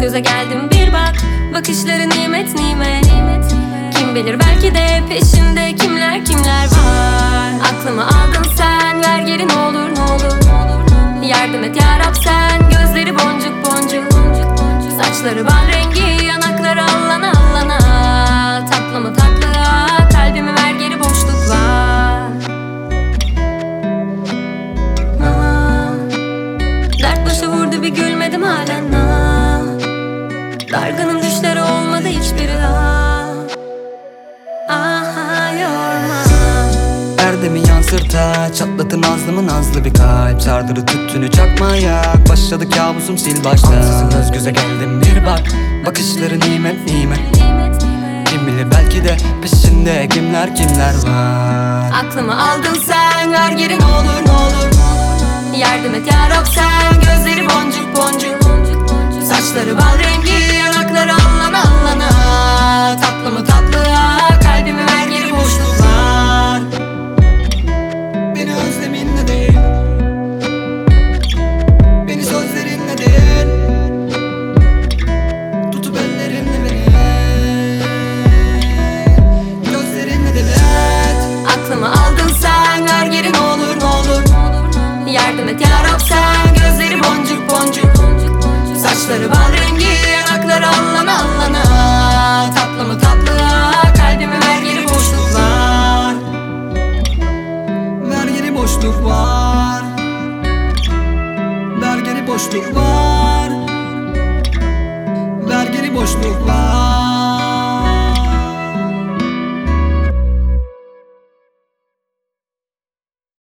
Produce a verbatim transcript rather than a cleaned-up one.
göze geldim bir bak. Bakışları nimet nimet. Kim bilir belki de peşinde kimler kimler var. Aklımı aldın sen, ver geri ne olur ne olur. Yardım et ya Rab sen, gözleri boncuk boncuk. Saçları bal rengi, yanakları allana allana. Tatlı mı tatlıya, kalbimi ver geri boşluk var. Aa, dert başa vurdu bir gülmedim halen. Aa, dargınım düşleri olmadı hiçbiri daha. Aha yorma. Erdemi yansırta, çatlatın nazlımı nazlı bir kalp. Sardırı tüttünü çakmaya, başladı kabusum sil baştan. Ansızın göz göze geldim bir bak. Bakışları nimet nimet. Kim bilir belki de peşinde kimler kimler var. Aklımı aldın sen, ver geri ne olur ne olur. Yardım et ya Rab sen, gözleri boncuk boncuk. Saçları bal rengi, yanakları allana allana. Tatlı mı tatlıya, kalbimi ver geri boşluk var. Beni özleminle değil, beni sözlerinle değil, tutup ellerinle beni, gözlerinle delet. Aklımı aldın sen, ver geri ne olur ne olur. Yardım et ya Rab sen, gözleri boncuk boncuk. Saçları bal rengi, yanakları allana allana. Tatlı mı tatlıya, kalbimi ver geri boşluk var. Ver geri boşluk var. Ver geri boşluk var. Ver geri boşluk var.